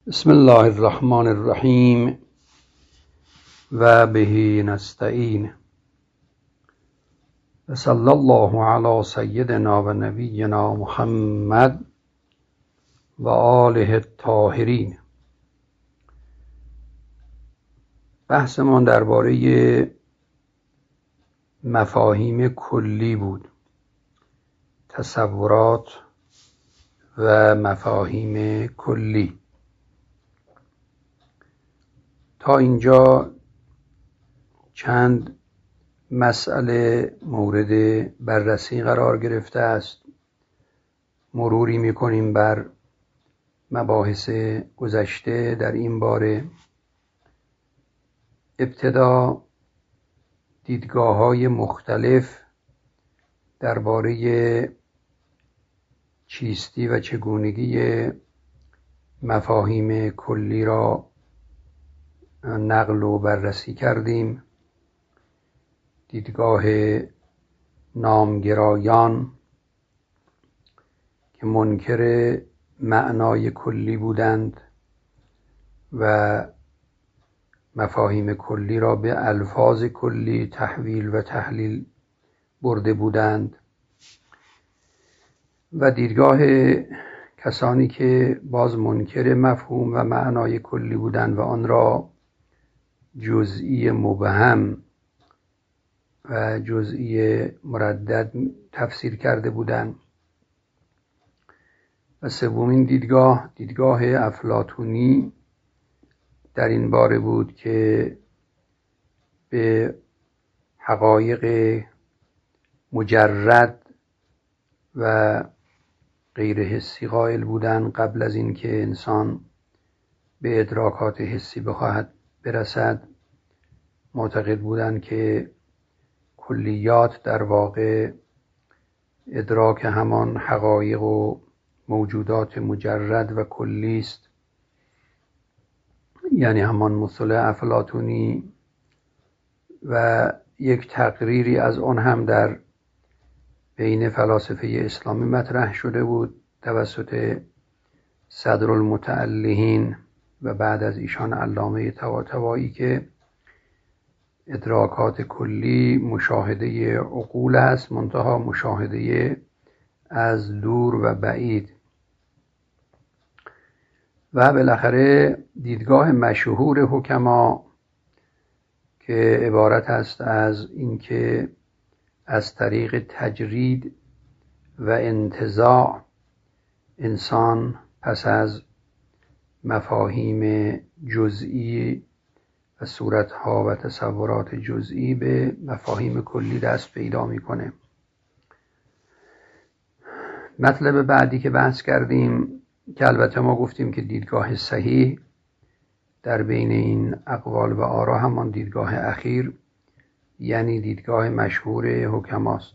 بسم الله الرحمن الرحیم و به نستعین و صلی الله علی سیدنا و نبینا محمد و آله الطاهرین. بحثمان درباره مفاهیم کلی بود، تصورات و مفاهیم کلی. تا اینجا چند مسئله مورد بررسی قرار گرفته است. مروری می‌کنیم بر مباحث گذشته در این باره. ابتدا دیدگاه‌های مختلف درباره چیستی و چگونگی مفاهیم کلی را نقل و بررسی کردیم. دیدگاه نامگرایان که منکر معنای کلی بودند و مفاهیم کلی را به الفاظ کلی تحویل و تحلیل برده بودند، و دیدگاه کسانی که باز منکر مفهوم و معنای کلی بودند و آن را جزئی مبهم و جزئی مردد تفسیر کرده بودند. و سومین دیدگاه افلاطونی در این باره بود که به حقایق مجرد و غیر حسی قائل بودند قبل از اینکه انسان به ادراکات حسی بخواهد برسد. معتقد بودند که کلیات در واقع ادراک همان حقایق و موجودات مجرد و کلی است، یعنی همان مصطلح افلاطونی. و یک تقریری از آن هم در بین فلاسفه اسلامی مطرح شده بود توسط صدرالمتألهین و بعد از ایشان علامه طباطبایی که ادراکات کلی مشاهده عقول است، منتها مشاهده از دور و بعید. و بالاخره دیدگاه مشهور حکما که عبارت است از اینکه از طریق تجرید و انتزاع انسان پس از مفاهیم جزئی و صورتها و تصورات جزئی به مفاهیم کلی دست پیدا میکنه. مطلب بعدی که بحث کردیم، که البته ما گفتیم که دیدگاه صحیح در بین این اقوال و آرا همان دیدگاه اخیر، یعنی دیدگاه مشهور حکماست.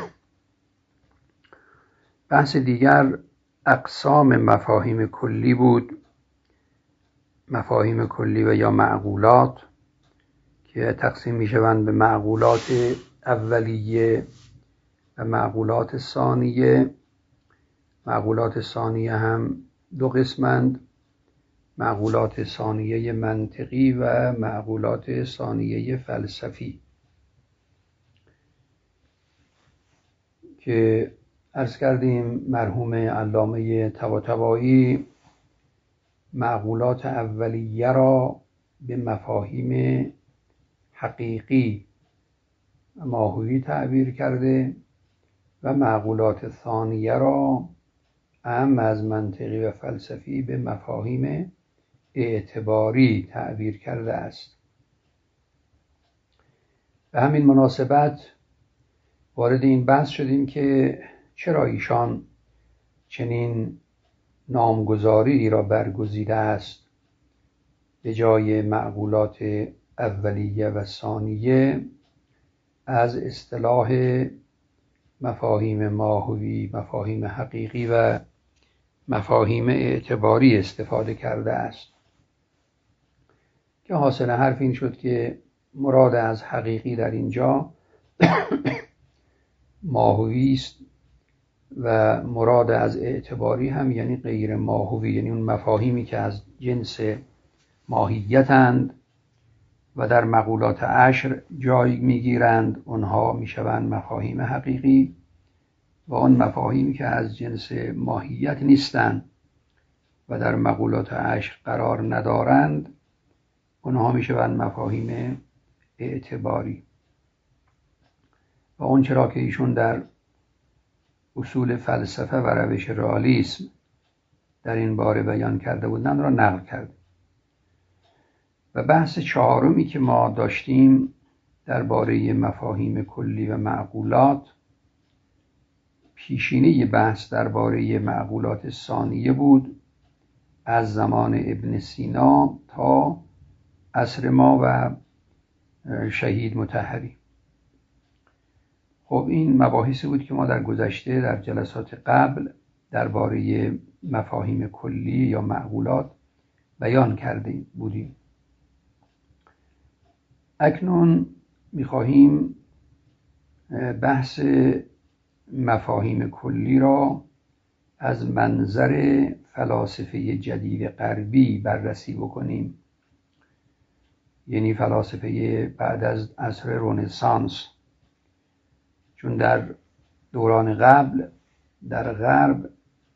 بحث دیگر اقسام مفاهیم کلی بود. مفاهیم کلی و یا معقولات که تقسیم می شوند به معقولات اولیه و معقولات ثانیه. معقولات ثانیه هم دو قسمند: معقولات ثانیه منطقی و معقولات ثانیه فلسفی، که عرض کردیم مرحوم علامه طباطبایی معقولات اولیه را به مفاهیم حقیقی ماهوی تعبیر کرده و معقولات ثانیه را اعم از منطقی و فلسفی به مفاهیم اعتباری تعبیر کرده است. به همین مناسبت وارد این بحث شدیم که چرا ایشان چنین نامگذاری را برگزیده است به جای معقولات اولیه و ثانیه از اصطلاح مفاهیم ماهوی، مفاهیم حقیقی و مفاهیم اعتباری استفاده کرده است. که حاصل حرف این شد که مراد از حقیقی در اینجا ماهوی است و مراد از اعتباری هم یعنی غیر ماهوی، یعنی اون مفاهیمی که از جنس ماهیتند و در مقولات عشر جای میگیرند، اونها میشوند مفاهیم حقیقی، و اون مفاهیمی که از جنس ماهیت نیستند و در مقولات عشر قرار ندارند، اونها میشوند مفاهیم اعتباری. و اون چرا که ایشون در اصول فلسفه و روش رئالیسم در این باره بیان کرده بودند را نقل کرد. و بحث چهارمی که ما داشتیم درباره مفاهیم کلی و معقولات، پیشینه بحث درباره معقولات ثانیه بود، از زمان ابن سینا تا عصر ما و شهید مطهری. خب این مباحثی بود که ما در گذشته در جلسات قبل درباره مفاهیم کلی یا معقولات بیان کرده بودیم. اکنون می‌خواهیم بحث مفاهیم کلی را از منظر فلاسفه جدید غربی بررسی بکنیم، یعنی فلاسفه بعد از عصر رنسانس. چون در دوران قبل در غرب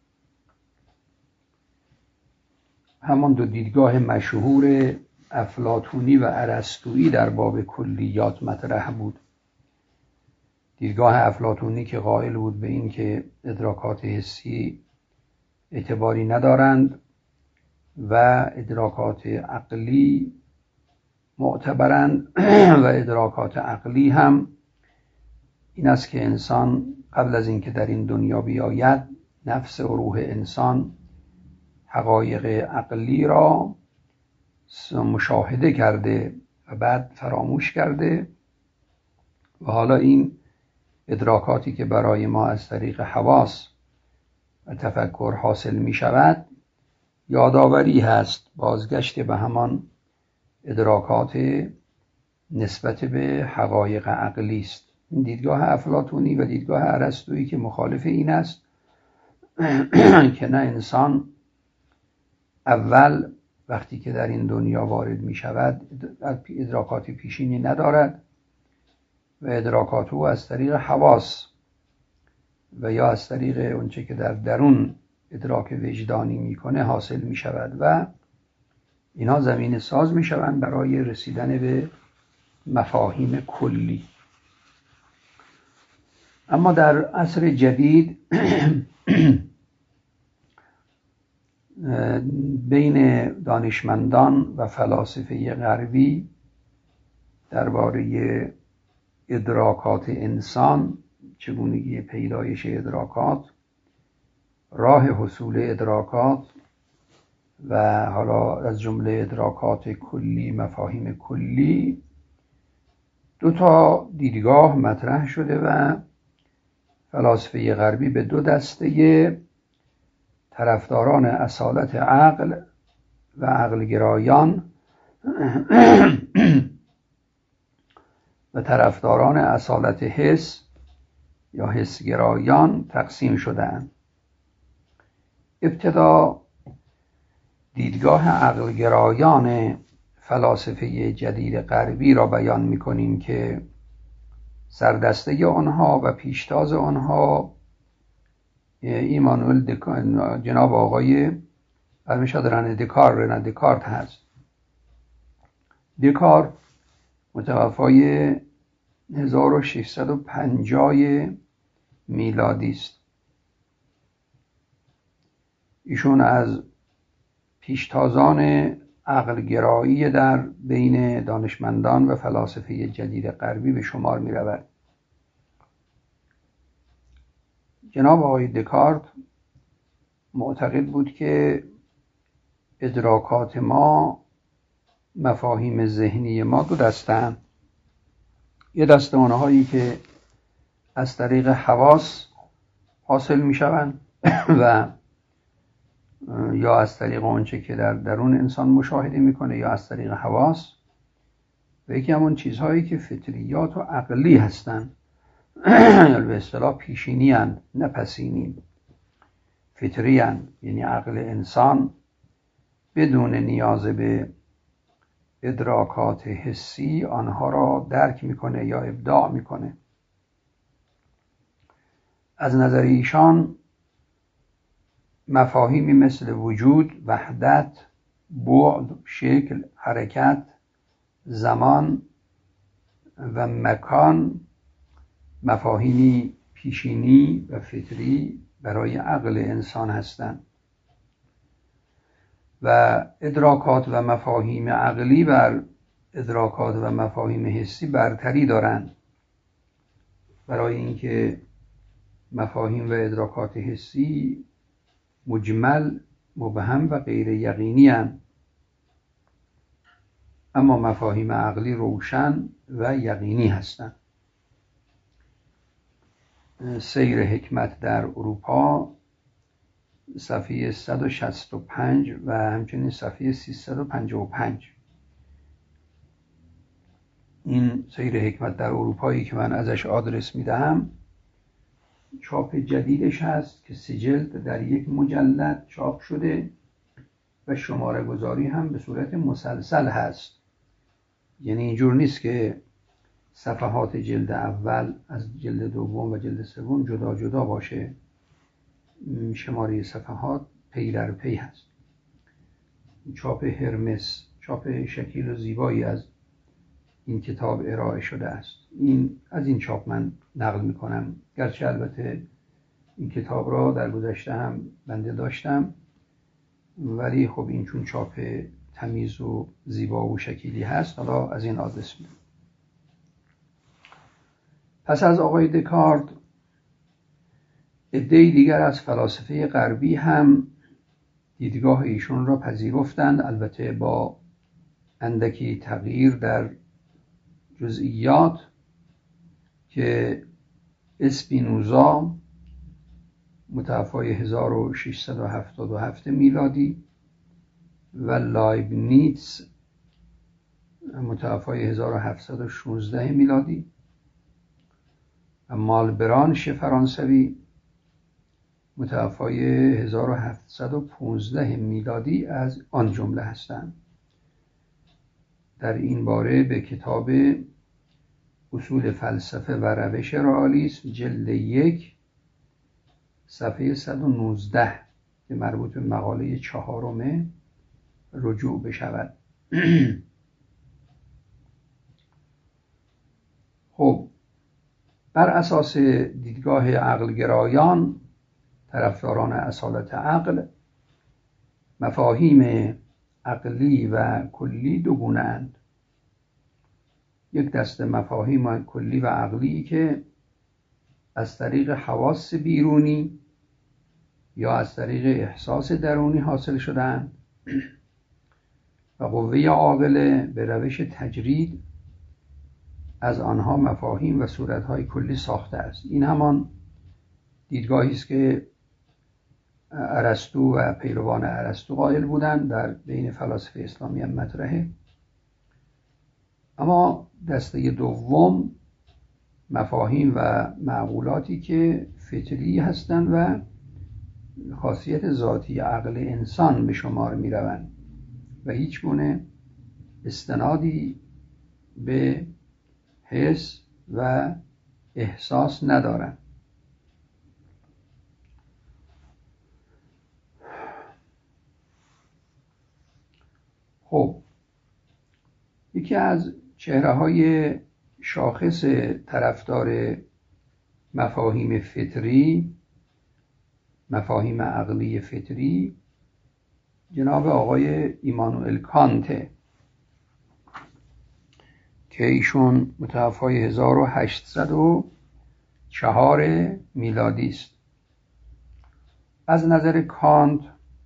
همان دو دیدگاه مشهور افلاطونی و ارسطویی در باب کلیات مطرح بود. دیدگاه افلاطونی که قائل بود به این که ادراکات حسی اعتباری ندارند و ادراکات عقلی معتبرند و ادراکات عقلی هم این است که انسان قبل از اینکه در این دنیا بیاید، نفس و روح انسان حقایق عقلی را مشاهده کرده و بعد فراموش کرده و حالا این ادراکاتی که برای ما از طریق حواس و تفکر حاصل می شود یادآوری هست، بازگشت به همان ادراکات نسبت به حقایق عقلی است. این دیدگاه افلاطونی و دیدگاه ارسطویی که مخالف این است که نه، انسان اول وقتی که در این دنیا وارد می شود ادراکات پیشینی ندارد و ادراکات او از طریق حواس و یا از طریق اونچه که در درون ادراک وجدانی میکنه حاصل می شود و اینا زمین ساز می شوند برای رسیدن به مفاهیم کلی. اما در عصر جدید بین دانشمندان و فلاسفه غربی درباره ادراکات انسان، چگونگی پیدایش ادراکات، راه حصول ادراکات و حالا از جمله ادراکات کلی، مفاهیم کلی، دو تا دیدگاه مطرح شده و فلاسفه غربی به دو دسته، طرفداران اصالت عقل و عقلگرایان و طرفداران اصالت حس یا حسگرایان تقسیم شدند. ابتدا دیدگاه عقلگرایان فلاسفه جدید غربی را بیان می‌کنیم که سردسته آنها و پیشتاز آنها ایمانوئل جناب آقای برمیشاد رنه دکارت هست. دکارت متوفای 1650 میلادی است. ایشون از پیشتازان عقلگرایی در بین دانشمندان و فلاسفه جدید غربی به شمار می رود. جناب آقای دکارت معتقد بود که ادراکات ما، مفاهیم ذهنی ما دو دسته‌اند. یه دسته اونهایی که از طریق حواس حاصل می شوند و یا از طریق اونچه که در درون انسان مشاهده میکنه یا از طریق حواس، و یکی همون چیزهایی که فطریات و عقلی هستند به اصطلاح پیشینی اند نه پسینی، فطری اند، یعنی عقل انسان بدون نیاز به ادراکات حسی آنها را درک میکنه یا ابداع میکنه. از نظر ایشان مفاهیمی مثل وجود، وحدت، بعد، شکل، حرکت، زمان و مکان مفاهیمی پیشینی و فطری برای عقل انسان هستند و ادراکات و مفاهیم عقلی بر ادراکات و مفاهیم حسی برتری دارند، برای اینکه مفاهیم و ادراکات حسی مجمل، مبهم و غیر یقینی هستند، اما مفاهیم عقلی روشن و یقینی هستند. سیر حکمت در اروپا صفحه 165 و همچنین صفحه 355. این سیر حکمت در اروپایی که من ازش آدرس میدهم چاپ جدیدش هست که 3 جلد در یک مجلد چاپ شده و شماره گذاری هم به صورت مسلسل هست، یعنی اینجور نیست که صفحات جلد اول از جلد دوم و جلد سوم جدا جدا باشه، شماره صفحات پی در پی هست. چاپ هرمس، چاپ شکیل و زیبایی از این کتاب ارائه شده است. از این چاپ من نقل میکنم، گرچه البته این کتاب را در گذشته هم بنده داشتم، ولی خب این چون چاپ تمیز و زیبا و شکیلی هست حالا از این آدرس میدم. پس از آقای دکارت عده‌ای دیگر از فلاسفه غربی هم دیدگاه ایشون را پذیرفتند، البته با اندکی تغییر در جزئیات، که اسپینوزا متوفای 1677 میلادی و لایبنیتس متوفای 1716 میلادی و مالبرانش فرانسوی متوفای 1715 میلادی از آن جمله هستند. در این باره به کتاب اصول فلسفه و روش رئالیسم جلد 1 صفحه 119 که مربوط به مقاله 4 رجوع بشود. خب بر اساس دیدگاه عقلگرایان طرفداران اصالت عقل، مفاهیم عقلی و کلی دو گونه اند. یک دسته مفاهیم کلی و عقلی که از طریق حواس بیرونی یا از طریق احساس درونی حاصل شدند و قوه عاقله به روش تجرید از آنها مفاهیم و صورتهای کلی ساخته است. این همان دیدگاهی است که ارسطو و پیروان ارسطو قائل بودند، در بین فلاسفه اسلامی هم مطرحه. اما دسته دوم مفاهیم و معقولاتی که فطری هستند و خاصیت ذاتی عقل انسان به شمار می روند و هیچ گونه استنادی به حس و احساس ندارند. خب یکی از چهره‌های شاخص طرفدار مفاهیم فطری، مفاهیم عقلی فطری، جناب آقای ایمانوئل کانت که ایشون متوفای 1804 میلادی است. از نظر کانت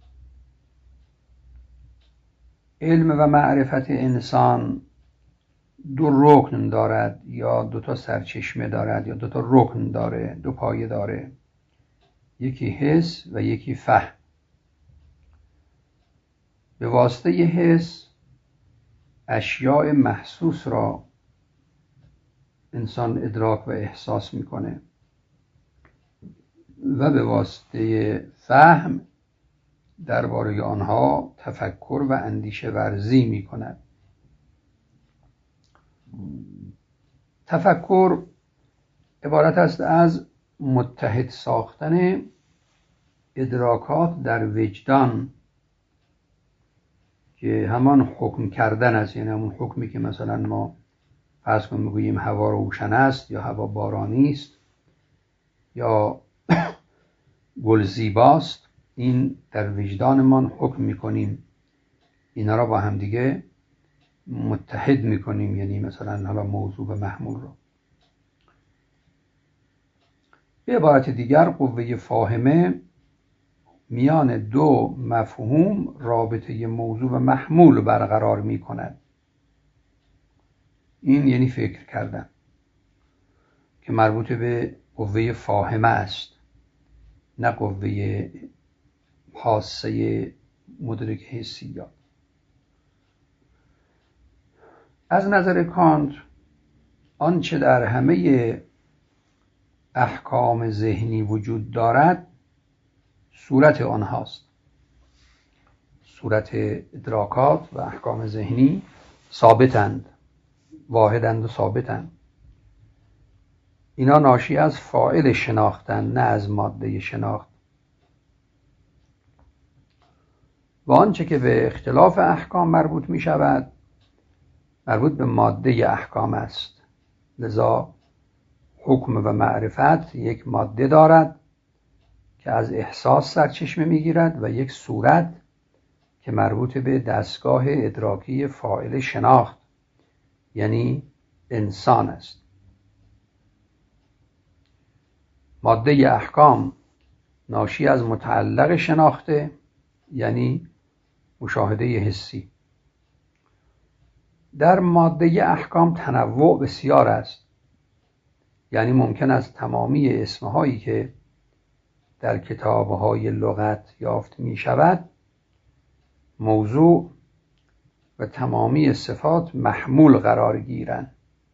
علم و معرفت انسان 2 رکن دارد یا 2 سرچشمه دارد یا 2 رکن داره، 2 پایه داره، یکی حس و یکی فهم. به واسطه حس اشیاء محسوس را انسان ادراک و احساس میکنه و به واسطه فهم درباره آنها تفکر و اندیشه ورزی میکند. تفکر عبارت است از متحد ساختن ادراکات در وجدان که همان حکم کردن است، یعنی همون حکمی که مثلا ما فرض کنیم میگوییم هوا روشن است یا هوا بارانی است یا گل زیباست، این در وجدانمان حکم میکنیم، اینا را با هم دیگه متحد میکنیم، یعنی مثلا حالا موضوع و محمول رو. به عبارت دیگر قوه فاهمه میان دو مفهوم رابطه موضوع و محمول برقرار میکند. این یعنی فکر کردن که مربوط به قوه فاهمه است، نه قوه حاسه مدرک حسیات. از نظر کانت آنچه در همه احکام ذهنی وجود دارد صورت آنهاست. صورت ادراکات و احکام ذهنی ثابتند، واحدند و ثابتند. اینا ناشی از فاعل شناختند، نه از ماده شناخت. و آنچه که به اختلاف احکام مربوط می شود مربوط به ماده احکام است. لذا حکم و معرفت یک ماده دارد که از احساس سرچشمه میگیرد و یک صورت که مربوط به دستگاه ادراکی فاعل شناخت یعنی انسان است. ماده احکام ناشی از متعلق شناخته یعنی مشاهده حسی. در ماده احکام تنوع بسیار است، یعنی ممکن است تمامی اسمهایی که در کتابهای لغت یافت می شود موضوع و تمامی صفات محمول قرار گیرند.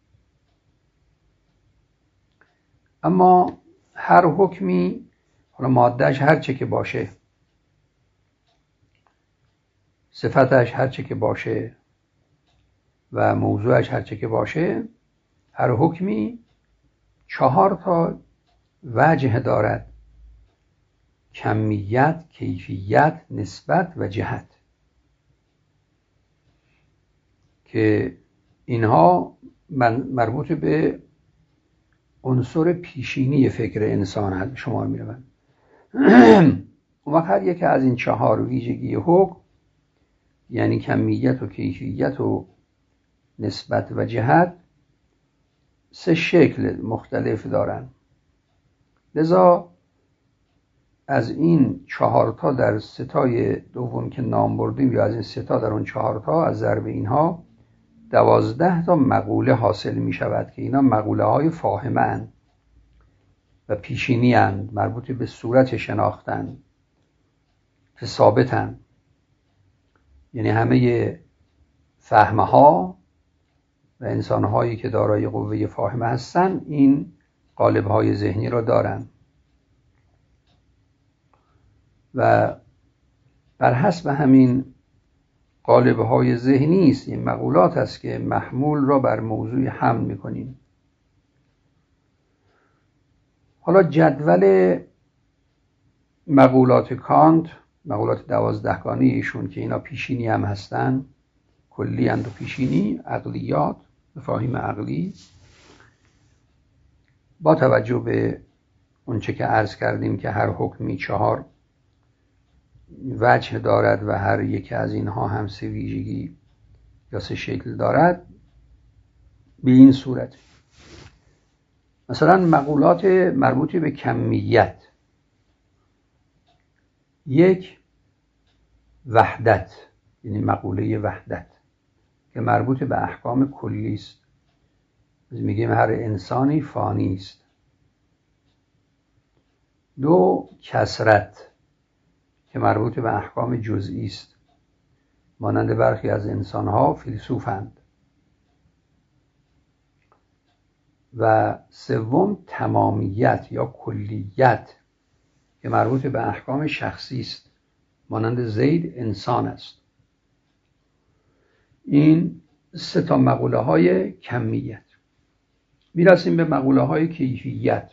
اما هر حکمی، حالا مادهش هر چه که باشه، صفتش هر چه که باشه و موضوعش هر چه که باشه، هر حکمی 4 وجه دارد: کمیت، کیفیت، نسبت و جهت، که اینها مربوط به عنصر پیشینی فکر انسان شمار می روند. اون وقت هر یک از این 4 ویژگی حکم یعنی کمیت و کیفیت و نسبت و جهت 3 شکل مختلف دارند. لذا از این 4 در ستای دوم که نام بردیم یا از این 3 در اون 4 از ضرب اینها 12 مقوله حاصل می شود که اینا مقوله های فاهمه اند و پیشینی اند، مربوط به صورت شناختن که ثابتند. یعنی همه فهمه ها و انسان هایی که دارای قوه فاهمه هستند این قالب های ذهنی را دارند و بر حسب همین قالب های ذهنی است، این مقولات است که محمول را بر موضوع حمل میکنیم. حالا جدول مقولات کانت، مقولات 12گانه ایشون که اینا پیشینی هم هستن، کلی اند و پیشینی، عقلیات، مفاهیم عقلی، با توجه به اونچه که عرض کردیم که هر حکمی 4 وجه دارد و هر یک از اینها هم 3 ویژگی یا 3 شکل دارد، به این صورت. مثلا مقولات مربوط به کمیت: 1 وحدت، یعنی مقوله وحدت که مربوط به احکام کلی است. میگیم هر انسانی فانی است. 2 کثرت که مربوط به احکام جزئی است، مانند برخی از انسان‌ها فیلسوفند. و سوم تمامیت یا کلیت که مربوط به احکام شخصی است، مانند زید انسان است. این 3 مقوله های کمیت. میرسیم به مقوله های کیفیت.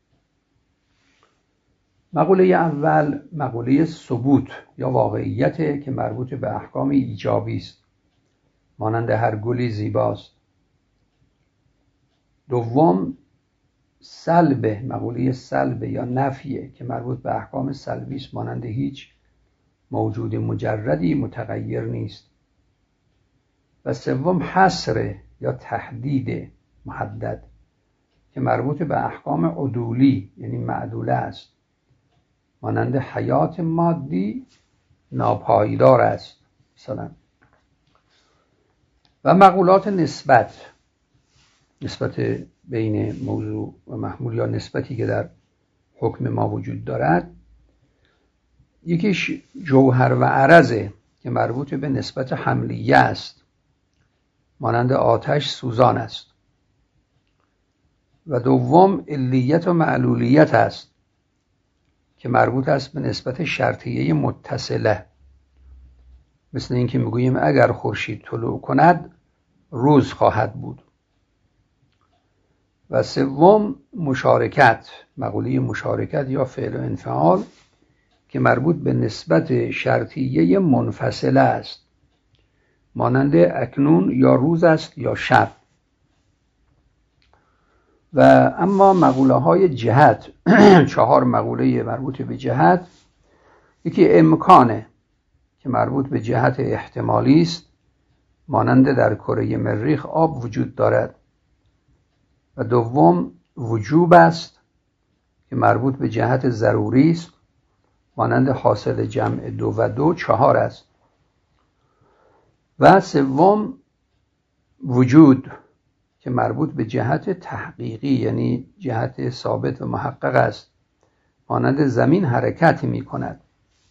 مقوله اول مقوله ثبوت یا واقعیت که مربوط به احکام ایجابی است، مانند هر گلی زیباست. دوم سلب، مقوله سلب یا نفیه که مربوط به احکام سلبی است، مانند هیچ موجود مجردی متغیر نیست. و سوم حصر یا تحدید محدد که مربوط به احکام عدولی یعنی معدوله است، مانند حیات مادی ناپایدار است مثلا. و مقولات نسبت بین موضوع و محمول یا نسبتی که در حکم ما وجود دارد. یکیش جوهر و عرضه که مربوط به نسبت حملیه است، مانند آتش سوزان است. و دوم علیت و معلولیت است که مربوط است به نسبت شرطیه متصله، مثل اینکه میگوییم اگر خورشید طلوع کند روز خواهد بود. و سوم مشارکت، مقوله مشارکت یا فعل و انفعال که مربوط به نسبت شرطیه منفصله است، مانند اکنون یا روز است یا شب. و اما مقوله های جهت 4 مقوله مربوط به جهت. یکی امکانه که مربوط به جهت احتمالی است، مانند در کره مریخ آب وجود دارد. و دوم وجوب است که مربوط به جهت ضروری است، مانند حاصل جمع 2 و 2 4 است. و سوم وجود که مربوط به جهت تحقیقی یعنی جهت ثابت و محقق است، مانند زمین حرکت می کند.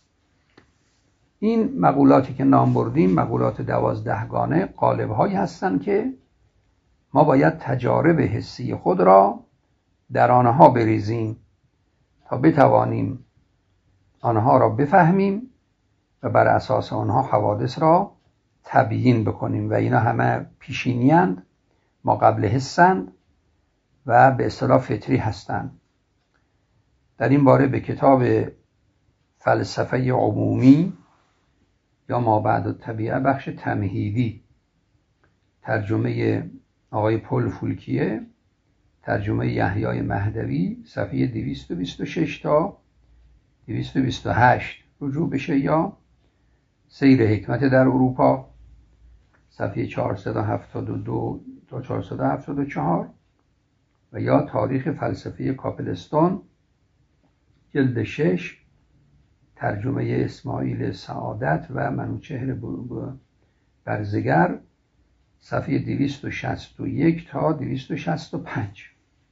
این مقولاتی که نام بردیم، مقولات 12 گانه، قالب‌هایی هستند که ما باید تجارب حسی خود را در آنها بریزیم تا بتوانیم آنها را بفهمیم و بر اساس آنها حوادث را تبیین بکنیم. و اینا همه پیشینی‌اند، ما قبل حسند و به اصطلاح فطری هستند. در این باره به کتاب فلسفه عمومی یا ما بعد الطبیعه بخش تمهیدی، ترجمه آقای پل فولکیه، ترجمه یحیای مهدوی، صفحه 226 تا 228 رجوع بشه، یا سیر حکمت در اروپا، صفحه 472 تا 474، و یا تاریخ فلسفه کاپلستون جلد 6، ترجمه اسماعیل سعادت و منوچهر برزگر، صفحه 261 تا 265.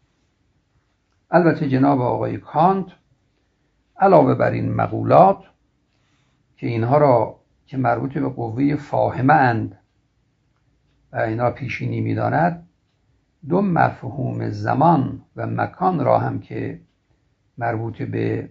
البته جناب آقای کانت علاوه بر این مقولات که اینها را که مربوط به قوه فاهمه اند و اینا پیشینی می‌داند، 2 مفهوم زمان و مکان را هم که مربوط به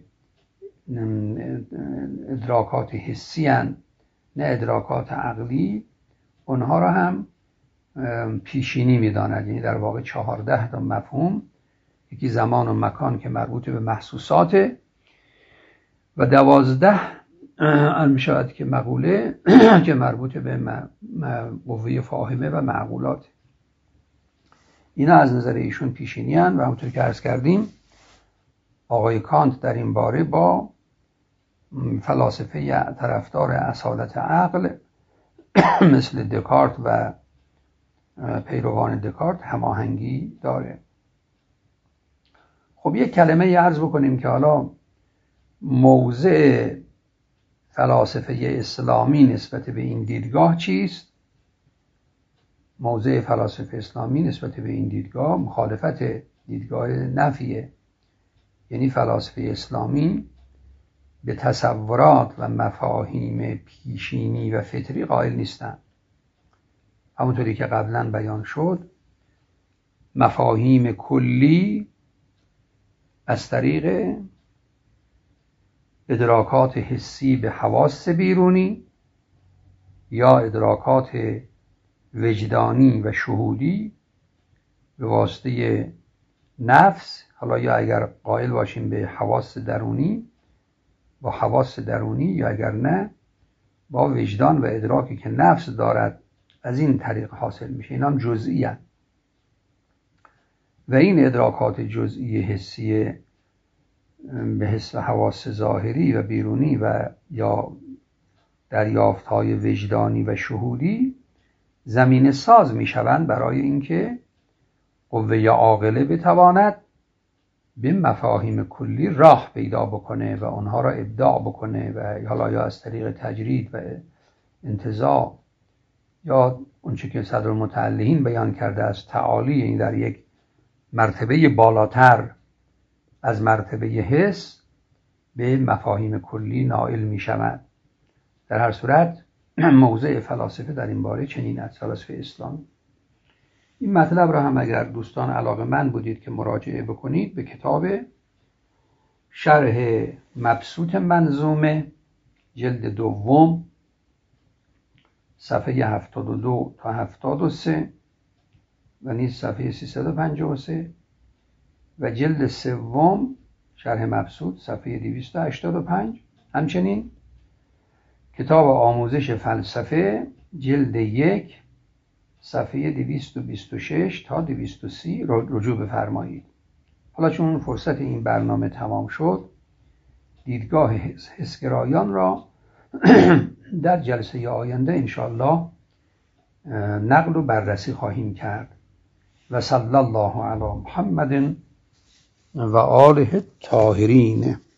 ادراکات حسی اند نه ادراکات عقلی، اونها را هم پیشینی می‌داند. یعنی در واقع 14 تا مفهوم، یکی زمان و مکان که مربوط به محسوسات، و 12 می‌شود که مقوله که مربوط به قوه فاهمه و معقولات. اینا از نظر ایشون پیشینی هستند. و همونطور که عرض کردیم آقای کانت در این باره با فلاسفه طرفدار اصالت عقل مثل دکارت و پیروان دکارت هماهنگی داره. خب یک کلمه عرض بکنیم که حالا موضع فلاسفه اسلامی نسبت به این دیدگاه چیست؟ موضع فلاسفه اسلامی نسبت به این دیدگاه مخالفت دیدگاه نفیه. یعنی فلاسفه اسلامی به تصورات و مفاهیم پیشینی و فطری قائل نیستند. همونطوری که قبلا بیان شد، مفاهیم کلی از طریق ادراکات حسی به حواس بیرونی یا ادراکات وجدانی و شهودی به واسطه نفس، حالا یا اگر قائل باشیم به حواس درونی با حواس درونی، یا اگر نه با وجدان و ادراکی که نفس دارد، از این طریق حاصل میشه. اینا هم جزئی هست. و این ادراکات جزئی حسی به حس حواس ظاهری و بیرونی و یا دریافت‌های وجدانی و شهودی زمینه ساز میشوند برای اینکه قوه عاقله بتواند به مفاهیم کلی راه پیدا بکنه و آنها را ابداع بکنه و حالا یا از طریق تجرید و انتزاع یا اونچه که صدرالمتعلین بیان کرده است تعالی، این در یک مرتبه بالاتر از مرتبه حس به مفاهیم کلی نائل می شود. در هر صورت موضع فلاسفه در این باره چنین است، فلاسفه اسلام. این مطلب را هم اگر دوستان علاقه‌مند بودید که مراجعه بکنید به کتاب شرح مبسوط منظومه جلد دوم صفحه 72 تا 73 و نیز صفحه 353 و جلد سوم شرح مبسوط صفحه 285، همچنین کتاب آموزش فلسفه جلد 1 صفحه 226 تا 230 رجوع بفرمایید. حالا چون فرصت این برنامه تمام شد، دیدگاه حسگرایان را در جلسه آینده انشاءالله نقل و بررسی خواهیم کرد. و صلی الله علی محمد و آله الطاهرین.